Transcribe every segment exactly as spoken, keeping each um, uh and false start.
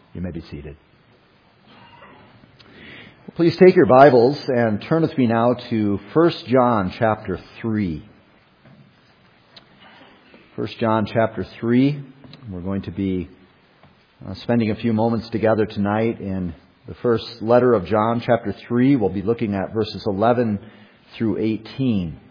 You may be seated. Please take your Bibles and turn with me now to First John chapter three. First John chapter three. We're going to be uh, spending a few moments together tonight in the first letter of John chapter three. We'll be looking at verses eleven through eighteen.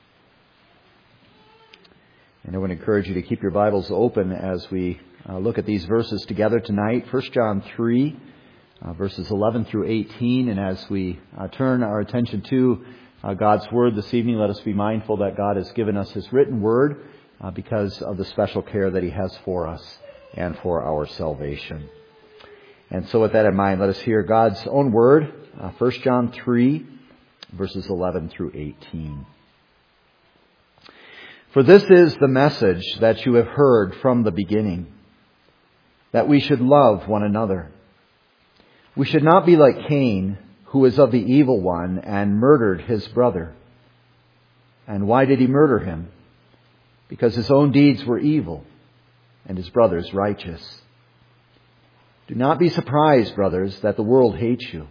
And I would encourage you to keep your Bibles open as we uh, look at these verses together tonight. First John three, uh, verses eleven through eighteen. And as we uh, turn our attention to uh, God's Word this evening, let us be mindful that God has given us His written Word uh, because of the special care that He has for us and for our salvation. And so with that in mind, let us hear God's own Word, uh, First John three, verses eleven through eighteen. For this is the message that you have heard from the beginning, that we should love one another. We should not be like Cain, who was of the evil one and murdered his brother. And why did he murder him? Because his own deeds were evil and his brother's righteous. Do not be surprised, brothers, that the world hates you.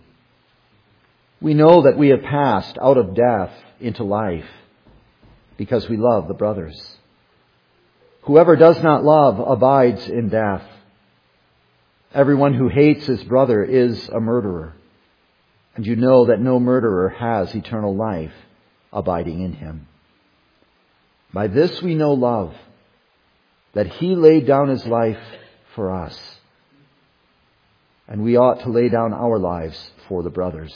We know that we have passed out of death into life, because we love the brothers. Whoever does not love abides in death. Everyone who hates his brother is a murderer. And you know that no murderer has eternal life abiding in him. By this we know love, that he laid down his life for us. And we ought to lay down our lives for the brothers.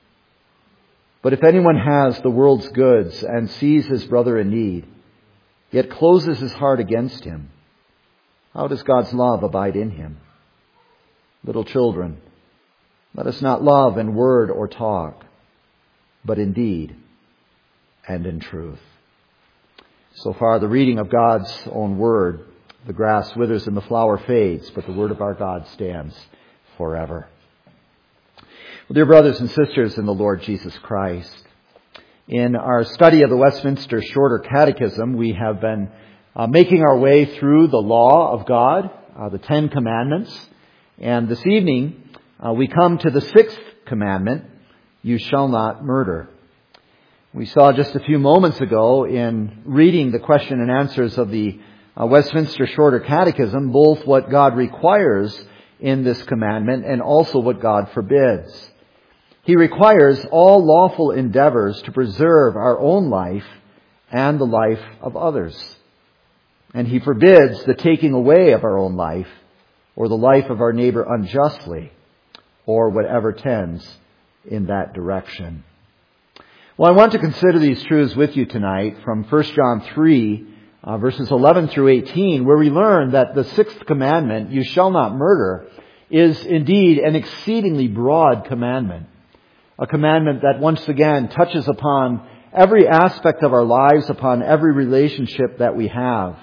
But if anyone has the world's goods and sees his brother in need, yet closes his heart against him, how does God's love abide in him? Little children, let us not love in word or talk, but in deed and in truth. So far, the reading of God's own word. The grass withers and the flower fades, but the word of our God stands forever. Well, dear brothers and sisters in the Lord Jesus Christ, in our study of the Westminster Shorter Catechism, we have been uh, making our way through the law of God, uh, the Ten Commandments. And this evening, uh, we come to the sixth commandment, you shall not murder. We saw just a few moments ago in reading the question and answers of the uh, Westminster Shorter Catechism, both what God requires in this commandment and also what God forbids. He requires all lawful endeavors to preserve our own life and the life of others. And He forbids the taking away of our own life or the life of our neighbor unjustly or whatever tends in that direction. Well, I want to consider these truths with you tonight from First John three, uh, verses eleven through eighteen, where we learn that the sixth commandment, you shall not murder, is indeed an exceedingly broad commandment. A commandment that once again touches upon every aspect of our lives, upon every relationship that we have.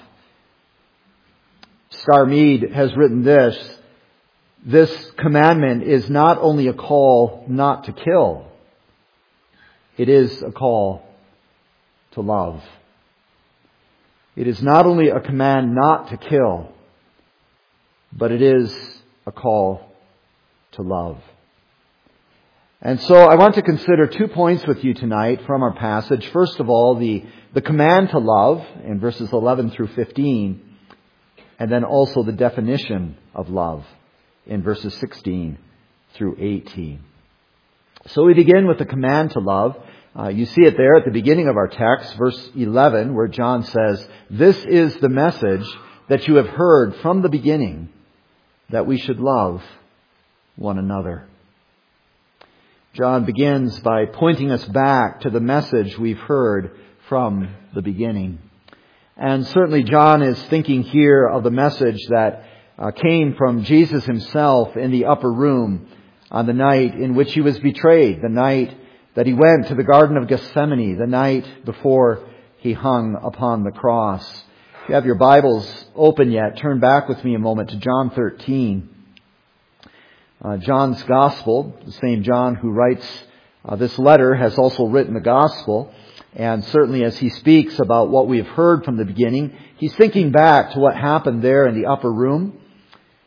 Star Mead has written this: this commandment is not only a call not to kill, it is a call to love. It is not only a command not to kill, but it is a call to love. And so I want to consider two points with you tonight from our passage. First of all, the, the command to love in verses eleven through fifteen, and then also the definition of love in verses sixteen through eighteen. So we begin with the command to love. Uh, you see it there at the beginning of our text, verse eleven, where John says, "This is the message that you have heard from the beginning, that we should love one another." John begins by pointing us back to the message we've heard from the beginning. And certainly John is thinking here of the message that uh, came from Jesus himself in the upper room on the night in which he was betrayed, the night that he went to the Garden of Gethsemane, the night before he hung upon the cross. If you have your Bibles open yet, turn back with me a moment to John thirteen. Uh, John's Gospel, the same John who writes uh, this letter, has also written the Gospel. And certainly as he speaks about what we have heard from the beginning, he's thinking back to what happened there in the upper room.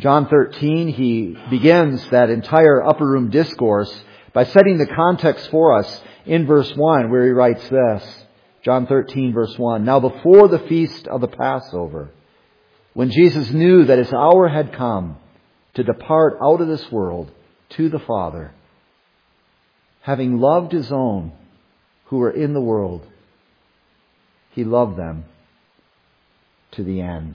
John thirteen, he begins that entire upper room discourse by setting the context for us in verse one, where he writes this. John thirteen, verse one. Now before the feast of the Passover, when Jesus knew that his hour had come to depart out of this world to the Father, having loved his own who were in the world, he loved them to the end.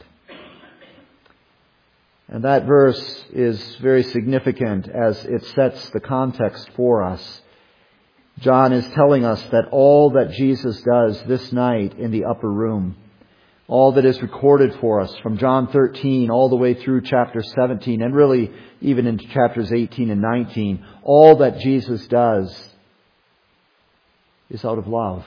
And that verse is very significant as it sets the context for us. John is telling us that all that Jesus does this night in the upper room, all that is recorded for us from John thirteen all the way through chapter seventeen, and really even into chapters eighteen and nineteen, all that Jesus does is out of love.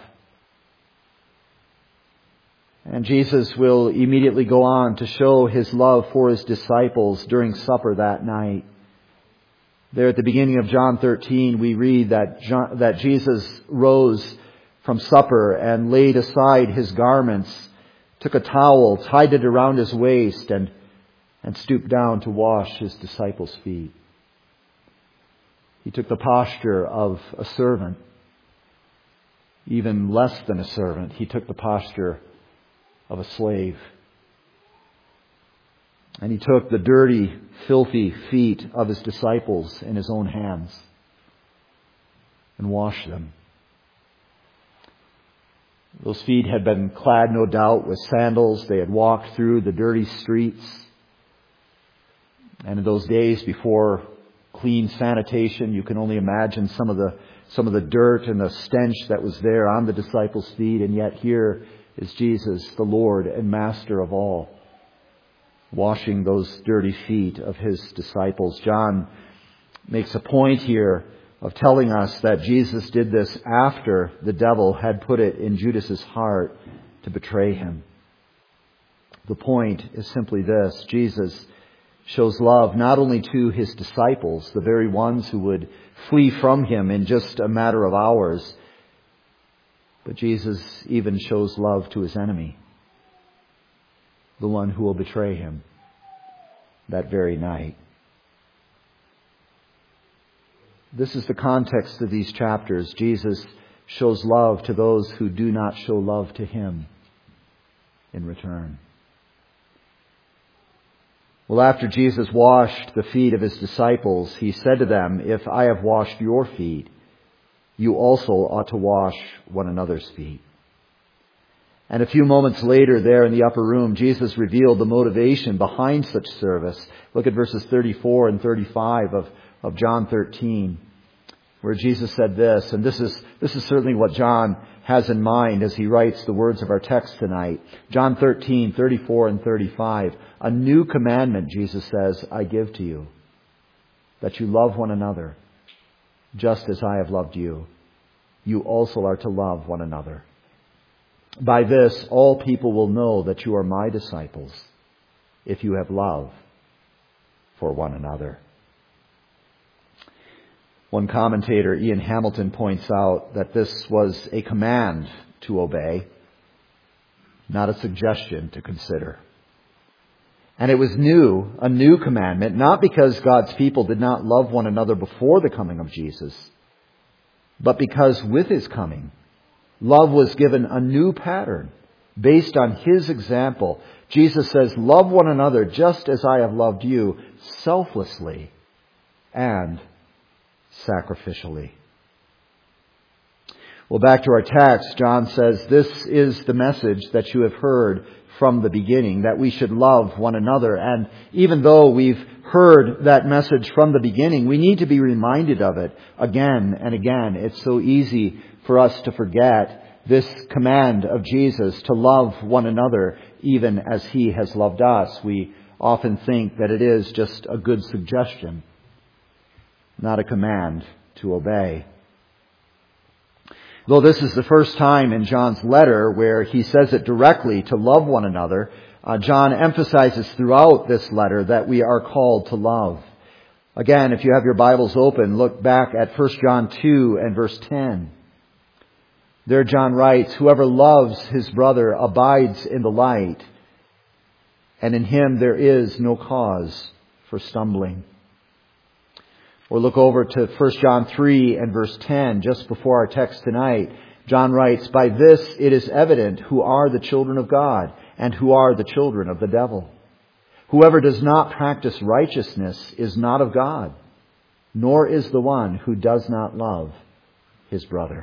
And Jesus will immediately go on to show his love for his disciples during supper that night. There at the beginning of John thirteen, we read that John, that Jesus rose from supper and laid aside his garments, took a towel, tied it around his waist, and, and stooped down to wash his disciples' feet. He took the posture of a servant, even less than a servant. He took the posture of a slave. And he took the dirty, filthy feet of his disciples in his own hands and washed them. Those feet had been clad, no doubt, with sandals. They had walked through the dirty streets. And in those days before clean sanitation, you can only imagine some of the some of the dirt and the stench that was there on the disciples' feet. And yet here is Jesus, the Lord and Master of all, washing those dirty feet of his disciples. John makes a point here of telling us that Jesus did this after the devil had put it in Judas's heart to betray him. The point is simply this: Jesus shows love not only to his disciples, the very ones who would flee from him in just a matter of hours, but Jesus even shows love to his enemy, the one who will betray him that very night. This is the context of these chapters. Jesus shows love to those who do not show love to him in return. Well, after Jesus washed the feet of his disciples, he said to them, "If I have washed your feet, you also ought to wash one another's feet." And a few moments later, there in the upper room, Jesus revealed the motivation behind such service. Look at verses thirty-four and thirty-five of, of John thirteen, where Jesus said this, and this is, this is certainly what John has in mind as he writes the words of our text tonight. John thirteen, thirty-four and thirty-five. "A new commandment," Jesus says, "I give to you, that you love one another, just as I have loved you. You also are to love one another. By this, all people will know that you are my disciples, if you have love for one another." One commentator, Ian Hamilton, points out that this was a command to obey, not a suggestion to consider. And it was new, a new commandment, not because God's people did not love one another before the coming of Jesus, but because with his coming, love was given a new pattern based on his example. Jesus says, "Love one another just as I have loved you, selflessly and sacrificially." Well, back to our text, John says, "This is the message that you have heard from the beginning, that we should love one another." And even though we've heard that message from the beginning, we need to be reminded of it again and again. It's so easy for us to forget this command of Jesus to love one another even as he has loved us. We often think that it is just a good suggestion, not a command to obey. Though this is the first time in John's letter where he says it directly to love one another, uh, John emphasizes throughout this letter that we are called to love. Again, if you have your Bibles open, look back at First John two and verse ten. There John writes, "Whoever loves his brother abides in the light, and in him there is no cause for stumbling. Or look over to First John three and verse ten, just before our text tonight. John writes, "By this it is evident who are the children of God and who are the children of the devil. Whoever does not practice righteousness is not of God, nor is the one who does not love his brother."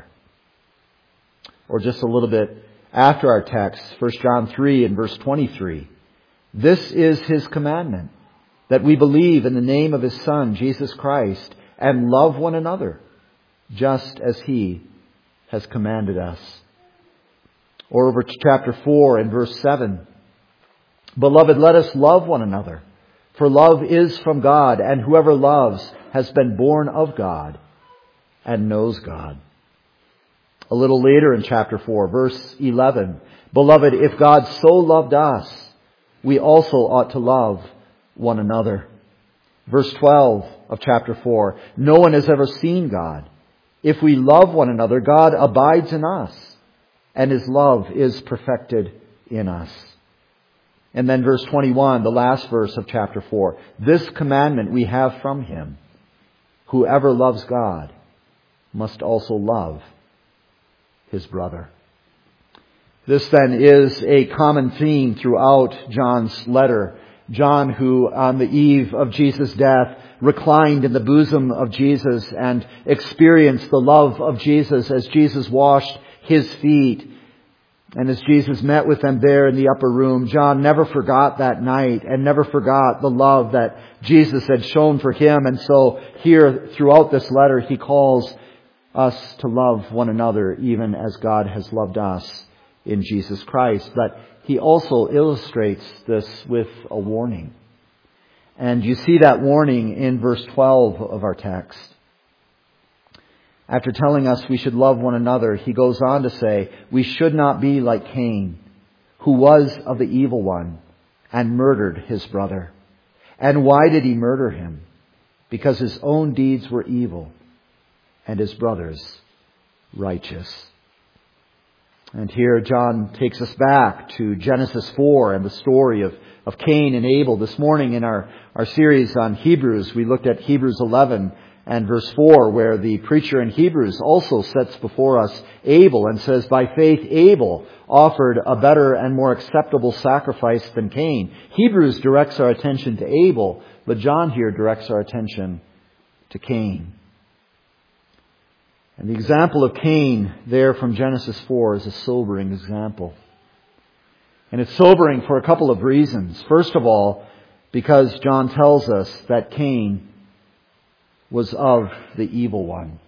Or just a little bit after our text, First John three and verse twenty-three. "This is his commandment, that we believe in the name of his Son, Jesus Christ, and love one another, just as he has commanded us." Or over to chapter four and verse seven. "Beloved, let us love one another, for love is from God, and whoever loves has been born of God and knows God." A little later in chapter four, verse eleven. "Beloved, if God so loved us, we also ought to love one another." Verse twelve of chapter four. "No one has ever seen God. If we love one another, God abides in us, and his love is perfected in us." And then verse twenty-one, the last verse of chapter four. "This commandment we have from him: whoever loves God must also love his brother." This then is a common theme throughout John's letter. John, who on the eve of Jesus' death reclined in the bosom of Jesus and experienced the love of Jesus as Jesus washed his feet. And as Jesus met with them there in the upper room, John never forgot that night and never forgot the love that Jesus had shown for him. And so here throughout this letter, he calls us to love one another even as God has loved us in Jesus Christ. But he also illustrates this with a warning. And you see that warning in verse twelve of our text. After telling us we should love one another, he goes on to say, we should not be like Cain, who was of the evil one and murdered his brother. And why did he murder him? Because his own deeds were evil and his brother's righteous. And here John takes us back to Genesis four and the story of, of Cain and Abel. This morning in our, our series on Hebrews, we looked at Hebrews eleven and verse four, where the preacher in Hebrews also sets before us Abel and says, by faith Abel offered a better and more acceptable sacrifice than Cain. Hebrews directs our attention to Abel, but John here directs our attention to Cain. And the example of Cain there from Genesis four is a sobering example. And it's sobering for a couple of reasons. First of all, because John tells us that Cain was of the evil one.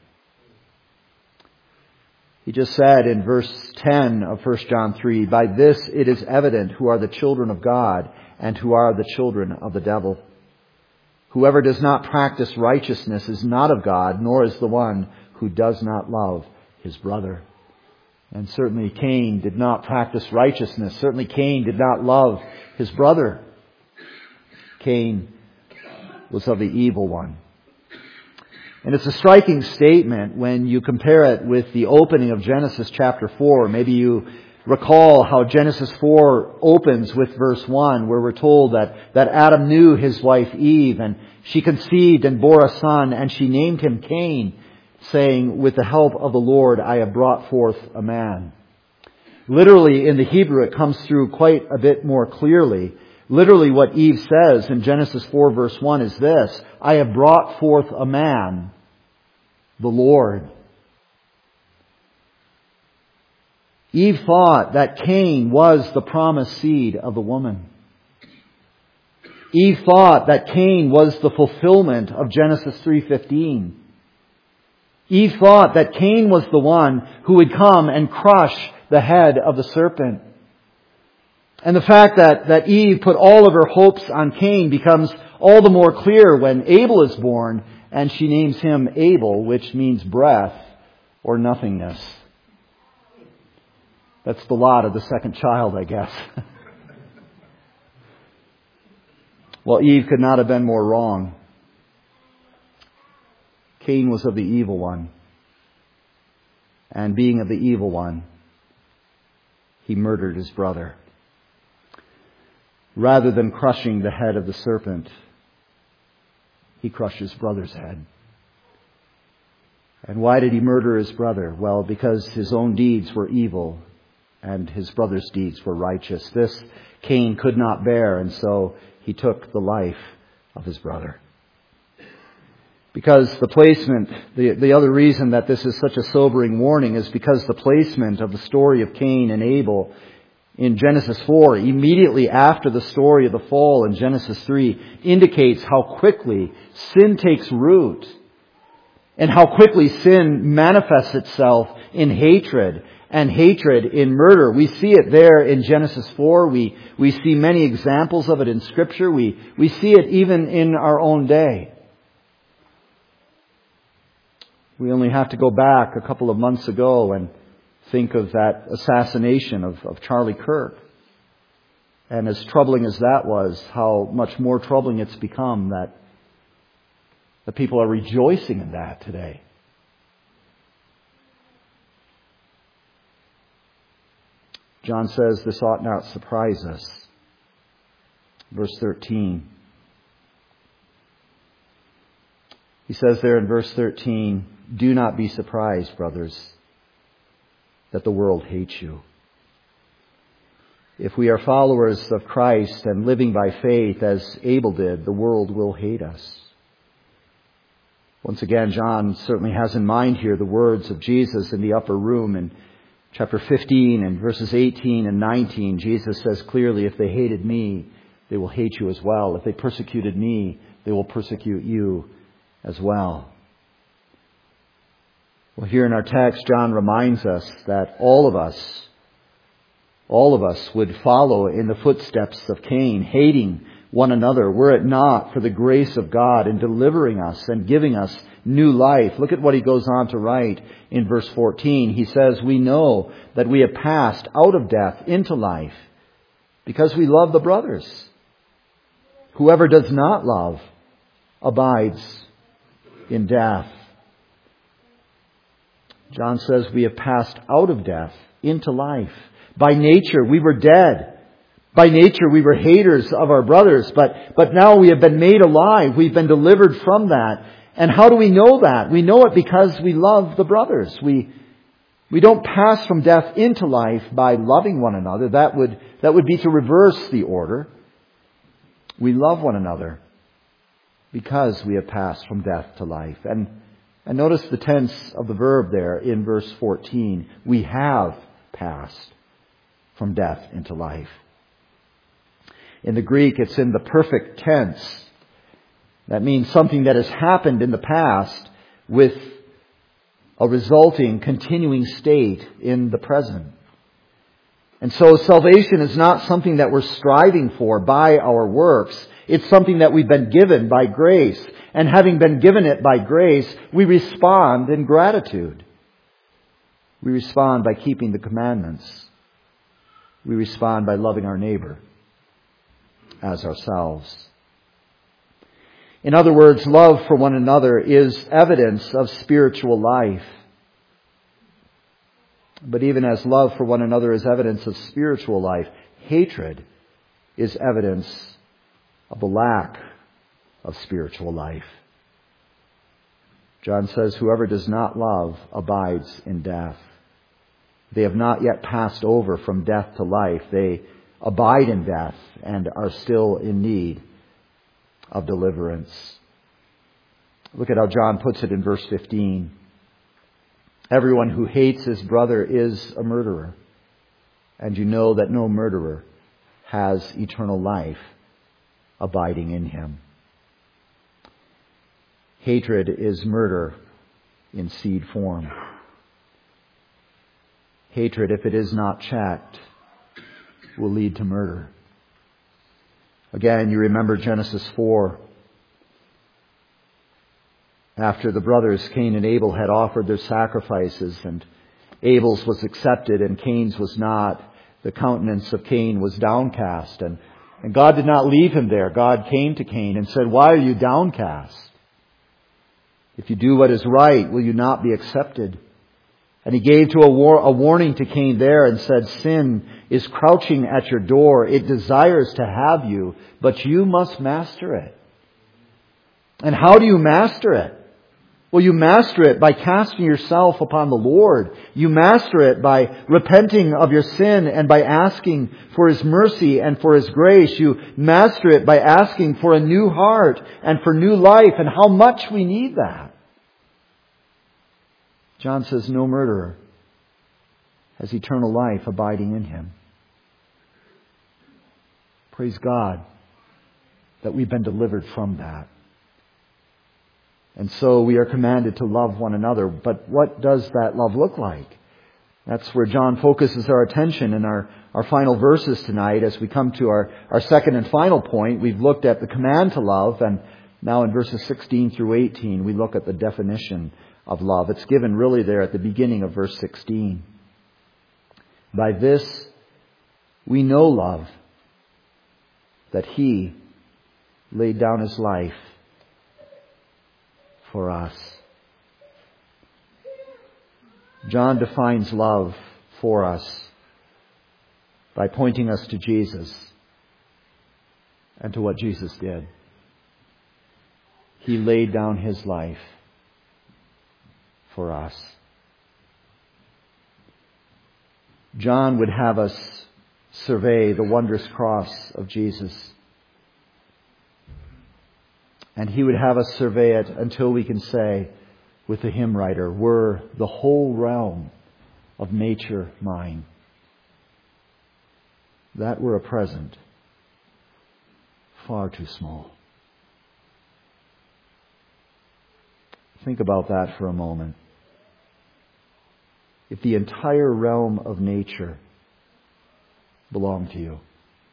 He just said in verse ten of First John three, by this it is evident who are the children of God and who are the children of the devil. Whoever does not practice righteousness is not of God, nor is the one who does not love his brother. And certainly Cain did not practice righteousness. Certainly Cain did not love his brother. Cain was of the evil one. And it's a striking statement when you compare it with the opening of Genesis chapter four. Maybe you recall how Genesis four opens with verse one, where we're told that, that Adam knew his wife Eve, and she conceived and bore a son, and she named him Cain, saying, with the help of the Lord, I have brought forth a man. Literally in the Hebrew, it comes through quite a bit more clearly. Literally what Eve says in Genesis four verse one is this, I have brought forth a man, the Lord. Eve thought that Cain was the promised seed of the woman. Eve thought that Cain was the fulfillment of Genesis three fifteen. Eve thought that Cain was the one who would come and crush the head of the serpent. And the fact that, that Eve put all of her hopes on Cain becomes all the more clear when Abel is born and she names him Abel, which means breath or nothingness. That's the lot of the second child, I guess. Well, Eve could not have been more wrong. Cain was of the evil one. And being of the evil one, he murdered his brother. Rather than crushing the head of the serpent, he crushed his brother's head. And why did he murder his brother? Well, because his own deeds were evil and his brother's deeds were righteous. This Cain could not bear, and so he took the life of his brother. Because the placement, the, the other reason that this is such a sobering warning is because the placement of the story of Cain and Abel in Genesis four, immediately after the story of the fall in Genesis three, indicates how quickly sin takes root and how quickly sin manifests itself in hatred and hatred in murder. We see it there in Genesis four. We, we see many examples of it in Scripture. We, we see it even in our own day. We only have to go back a couple of months ago and think of that assassination of, of Charlie Kirk. And as troubling as that was, how much more troubling it's become that the people are rejoicing in that today. John says this ought not surprise us. Verse thirteen. He says there in verse thirteen, "Do not be surprised, brothers, that the world hates you. If we are followers of Christ and living by faith as Abel did, the world will hate us." Once again, John certainly has in mind here the words of Jesus in the upper room in chapter fifteen and verses eighteen and nineteen. Jesus says clearly, if they hated me, they will hate you as well. If they persecuted me, they will persecute you as well. Well, here in our text, John reminds us that all of us, all of us would follow in the footsteps of Cain, hating one another, were it not for the grace of God in delivering us and giving us new life. Look at what he goes on to write in verse fourteen. He says, "We know that we have passed out of death into life because we love the brothers. Whoever does not love abides in death." John says we have passed out of death into life. By nature, we were dead. By nature, we were haters of our brothers. But, but now we have been made alive. We've been delivered from that. And how do we know that? We know it because we love the brothers. We, we don't pass from death into life by loving one another. That would, that would be to reverse the order. We love one another because we have passed from death to life. And, and notice the tense of the verb there in verse fourteen. We have passed from death into life. In the Greek, it's in the perfect tense. That means something that has happened in the past with a resulting, continuing state in the present. And so salvation is not something that we're striving for by our works. It's something that we've been given by grace. And having been given it by grace, we respond in gratitude. We respond by keeping the commandments. We respond by loving our neighbor as ourselves. In other words, love for one another is evidence of spiritual life. But even as love for one another is evidence of spiritual life, hatred is evidence of the lack of spiritual life. John says, whoever does not love abides in death. They have not yet passed over from death to life. They abide in death and are still in need of deliverance. Look at how John puts it in verse fifteen. Everyone who hates his brother is a murderer, and you know that no murderer has eternal life abiding in him. Hatred is murder in seed form. Hatred, if it is not checked, will lead to murder. Again, you remember Genesis four. After the brothers Cain and Abel had offered their sacrifices, and Abel's was accepted and Cain's was not, the countenance of Cain was downcast. And, and God did not leave him there. God came to Cain and said, "Why are you downcast? If you do what is right, will you not be accepted?" And he gave to a, war, a warning to Cain there and said, "Sin is crouching at your door. It desires to have you, but you must master it." And how do you master it? Well, you master it by casting yourself upon the Lord. You master it by repenting of your sin and by asking for His mercy and for His grace. You master it by asking for a new heart and for new life, and how much we need that. John says no murderer has eternal life abiding in him. Praise God that we've been delivered from that. And so we are commanded to love one another. But what does that love look like? That's where John focuses our attention in our, our final verses tonight. As we come to our, our second and final point, we've looked at the command to love. And now in verses sixteen through eighteen, we look at the definition of love. It's given really there at the beginning of verse sixteen. By this we know love, that He laid down His life for us. John defines love for us by pointing us to Jesus and to what Jesus did. He laid down His life for us. John would have us survey the wondrous cross of Jesus. And he would have us survey it until we can say with the hymn writer, were the whole realm of nature mine, that were a present far too small. Think about that for a moment. If the entire realm of nature belonged to you,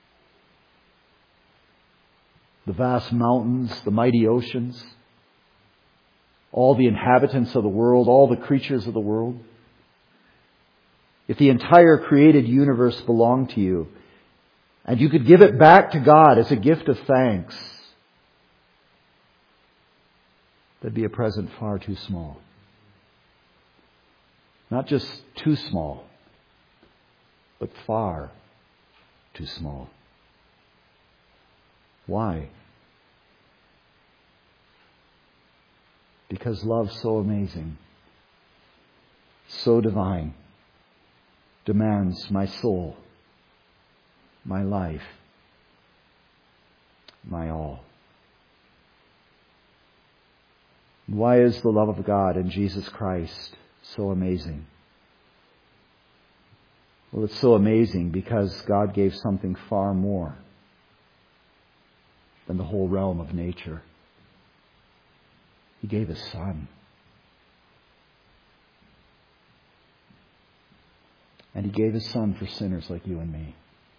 the vast mountains, the mighty oceans, all the inhabitants of the world, all the creatures of the world, if the entire created universe belonged to you, and you could give it back to God as a gift of thanks, that'd be a present far too small. Not just too small, but far too small. Why? Because love's so amazing, so divine, demands my soul, my life, my all. Why is the love of God in Jesus Christ so amazing? Well, it's so amazing because God gave something far more than the whole realm of nature. He gave His Son. And He gave His Son for sinners like you and me.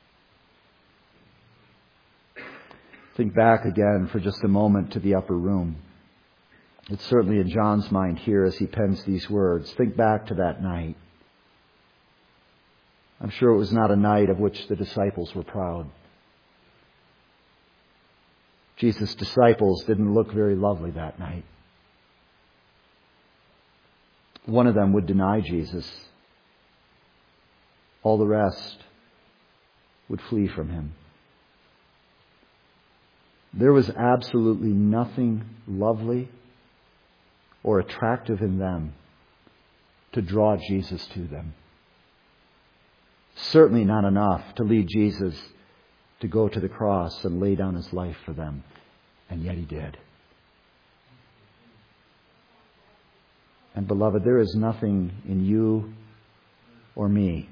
Think back again for just a moment to the upper room. It's certainly in John's mind here as he pens these words. Think back to that night. I'm sure it was not a night of which the disciples were proud. Jesus' disciples didn't look very lovely that night. One of them would deny Jesus. All the rest would flee from Him. There was absolutely nothing lovely or attractive in them to draw Jesus to them. Certainly not enough to lead Jesus to go to the cross and lay down His life for them. And yet He did. And beloved, there is nothing in you or me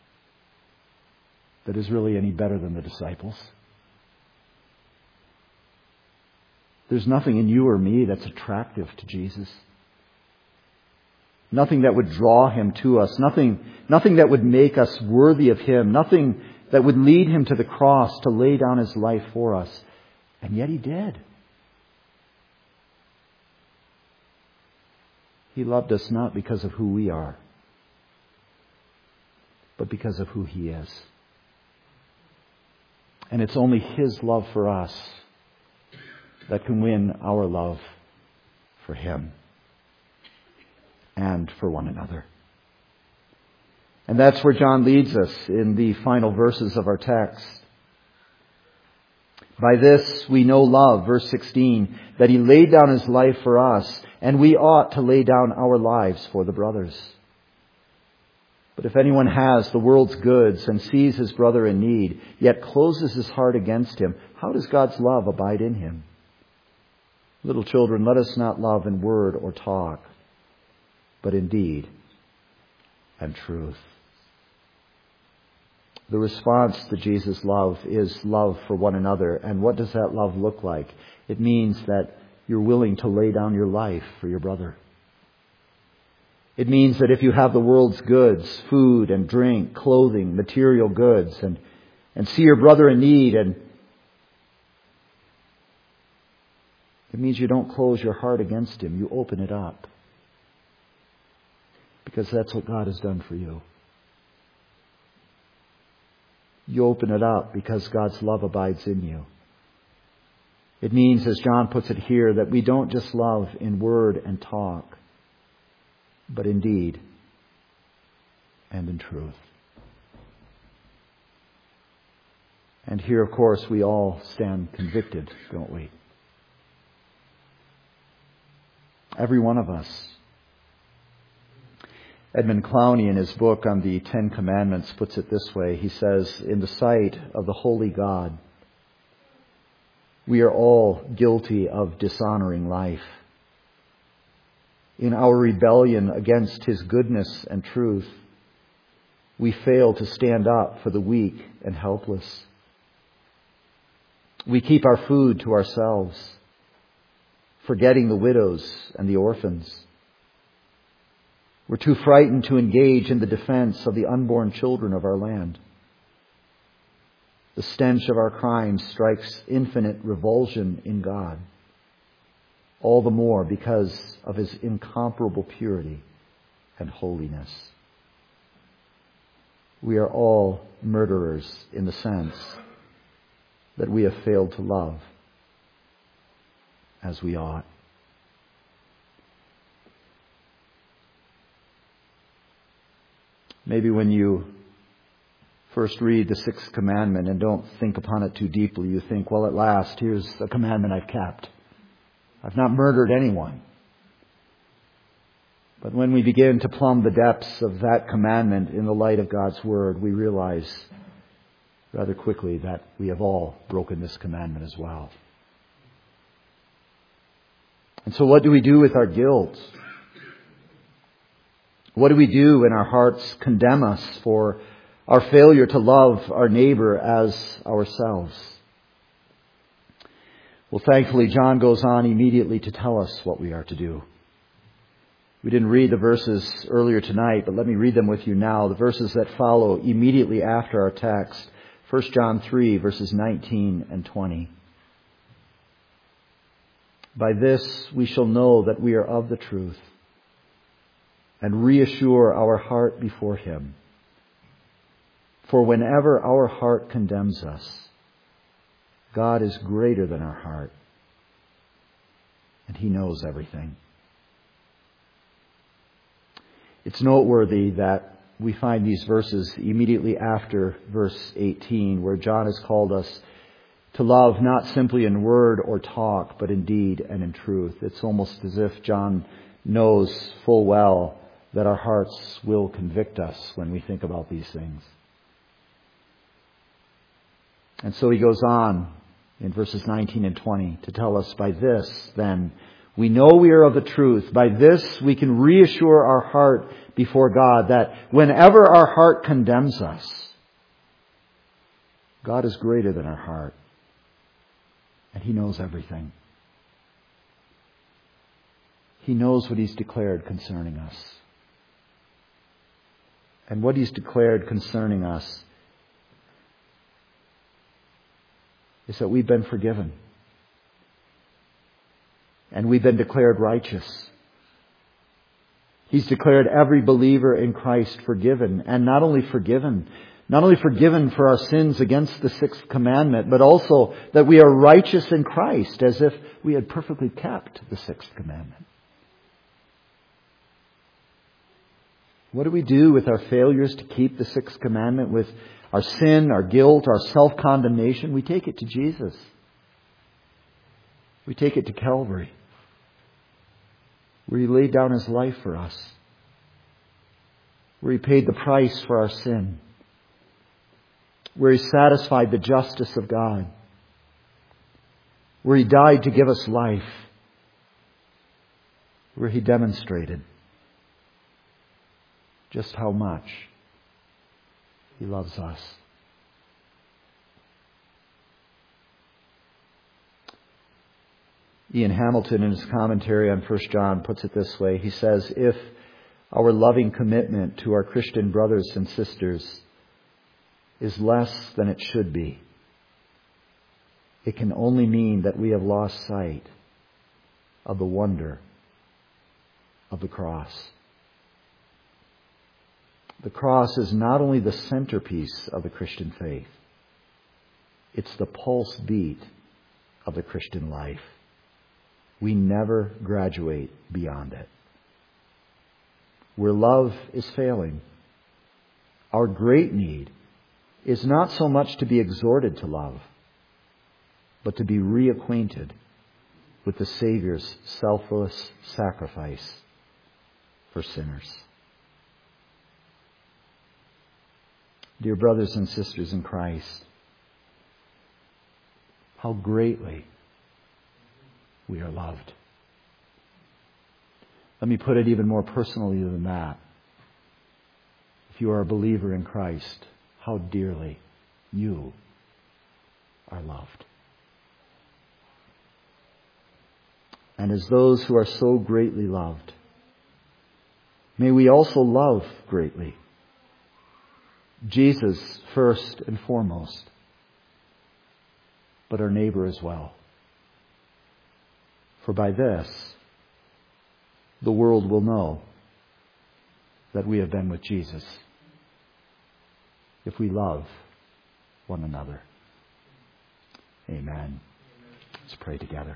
that is really any better than the disciples. There's nothing in you or me that's attractive to Jesus. Nothing that would draw Him to us. Nothing, nothing that would make us worthy of Him. Nothing that would lead Him to the cross to lay down His life for us. And yet He did. He loved us not because of who we are, but because of who He is. And it's only His love for us that can win our love for Him and for one another. And that's where John leads us in the final verses of our text. By this we know love, verse sixteen, that He laid down His life for us, and we ought to lay down our lives for the brothers. But if anyone has the world's goods and sees his brother in need, yet closes his heart against him, how does God's love abide in him? Little children, let us not love in word or talk, but in deed and truth. The response to Jesus' love is love for one another. And what does that love look like? It means that you're willing to lay down your life for your brother. It means that if you have the world's goods, food and drink, clothing, material goods, and, and see your brother in need, and it means you don't close your heart against him. You open it up. Because that's what God has done for you. You open it up because God's love abides in you. It means, as John puts it here, that we don't just love in word and talk, but in deed and in truth. And here, of course, we all stand convicted, don't we? Every one of us. Edmund Clowney, in his book on the Ten Commandments, puts it this way. He says, in the sight of the holy God, we are all guilty of dishonoring life. In our rebellion against His goodness and truth, we fail to stand up for the weak and helpless. We keep our food to ourselves, forgetting the widows and the orphans. We're too frightened to engage in the defense of the unborn children of our land. The stench of our crimes strikes infinite revulsion in God. All the more because of His incomparable purity and holiness. We are all murderers in the sense that we have failed to love as we ought. Maybe when you first read the sixth commandment and don't think upon it too deeply, you think, well, at last, here's a commandment I've kept. I've not murdered anyone. But when we begin to plumb the depths of that commandment in the light of God's Word, we realize rather quickly that we have all broken this commandment as well. And so what do we do with our guilt? What do we do when our hearts condemn us for our failure to love our neighbor as ourselves? Well, thankfully, John goes on immediately to tell us what we are to do. We didn't read the verses earlier tonight, but let me read them with you now. The verses that follow immediately after our text. First John three, verses nineteen and twenty. By this we shall know that we are of the truth, and reassure our heart before Him. For whenever our heart condemns us, God is greater than our heart, and He knows everything. It's noteworthy that we find these verses immediately after verse eighteen, where John has called us to love not simply in word or talk, but in deed and in truth. It's almost as if John knows full well that our hearts will convict us when we think about these things. And so he goes on in verses nineteen and twenty to tell us, by this, then, we know we are of the truth. By this, we can reassure our heart before God that whenever our heart condemns us, God is greater than our heart, and He knows everything. He knows what He's declared concerning us. And what He's declared concerning us is that we've been forgiven. And we've been declared righteous. He's declared every believer in Christ forgiven. And not only forgiven, not only forgiven for our sins against the sixth commandment, but also that we are righteous in Christ, as if we had perfectly kept the sixth commandment. What do we do with our failures to keep the sixth commandment, with our sin, our guilt, our self-condemnation? We take it to Jesus. We take it to Calvary, where He laid down His life for us, where He paid the price for our sin, where He satisfied the justice of God, where He died to give us life, where He demonstrated just how much He loves us. Ian Hamilton, in his commentary on First John, puts it this way. He says, if our loving commitment to our Christian brothers and sisters is less than it should be, it can only mean that we have lost sight of the wonder of the cross. The cross is not only the centerpiece of the Christian faith, it's the pulse beat of the Christian life. We never graduate beyond it. Where love is failing, our great need is not so much to be exhorted to love, but to be reacquainted with the Savior's selfless sacrifice for sinners. Dear brothers and sisters in Christ, how greatly we are loved. Let me put it even more personally than that. If you are a believer in Christ, how dearly you are loved. And as those who are so greatly loved, may we also love greatly. Jesus first and foremost, but our neighbor as well. For by this, the world will know that we have been with Jesus, if we love one another. Amen. Let's pray together.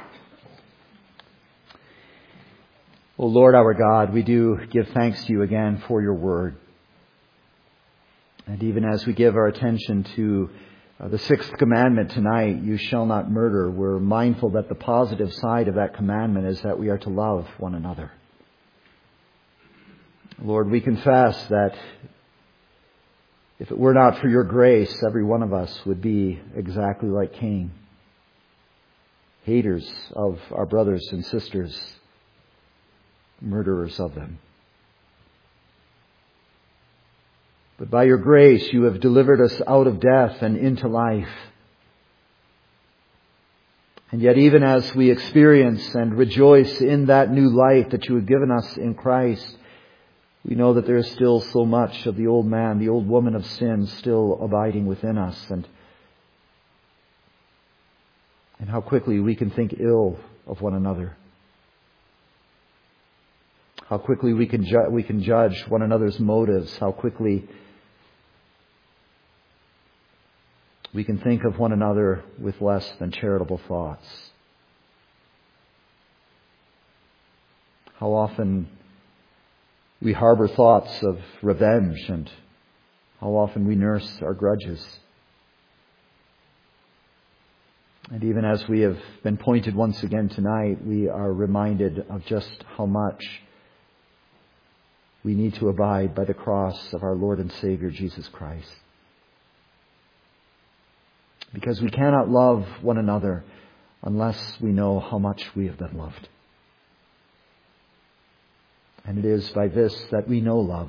O Lord our God, we do give thanks to you again for your word. And even as we give our attention to Uh, the sixth commandment tonight, you shall not murder, we're mindful that the positive side of that commandment is that we are to love one another. Lord, we confess that if it were not for your grace, every one of us would be exactly like Cain. Haters of our brothers and sisters, murderers of them. But by your grace, you have delivered us out of death and into life. And yet even as we experience and rejoice in that new life that you have given us in Christ, we know that there is still so much of the old man, the old woman of sin still abiding within us. And, and how quickly we can think ill of one another. How quickly we can, ju- we can judge one another's motives. How quickly we can think of one another with less than charitable thoughts. How often we harbor thoughts of revenge, and how often we nurse our grudges. And even as we have been pointed once again tonight, we are reminded of just how much we need to abide by the cross of our Lord and Savior Jesus Christ. Because we cannot love one another unless we know how much we have been loved. And it is by this that we know love,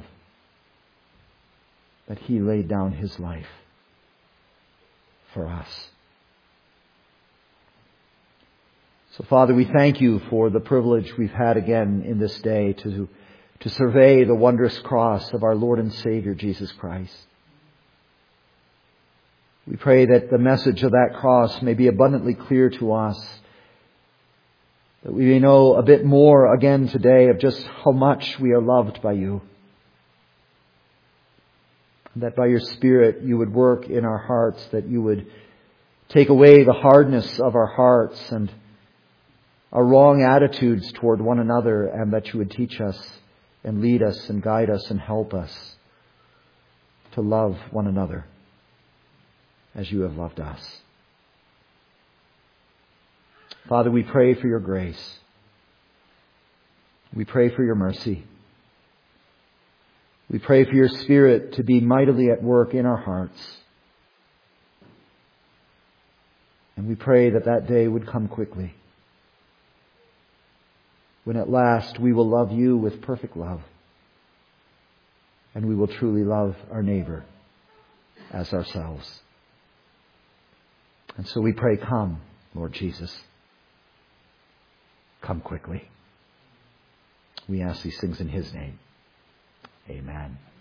that He laid down His life for us. So, Father, we thank you for the privilege we've had again in this day to, to survey the wondrous cross of our Lord and Savior Jesus Christ. We pray that the message of that cross may be abundantly clear to us, that we may know a bit more again today of just how much we are loved by you, and that by your Spirit you would work in our hearts, that you would take away the hardness of our hearts and our wrong attitudes toward one another, and that you would teach us and lead us and guide us and help us to love one another as you have loved us. Father, we pray for your grace. We pray for your mercy. We pray for your Spirit to be mightily at work in our hearts. And we pray that that day would come quickly, when at last we will love you with perfect love, and we will truly love our neighbor as ourselves. And so we pray, come, Lord Jesus. Come quickly. We ask these things in his name. Amen.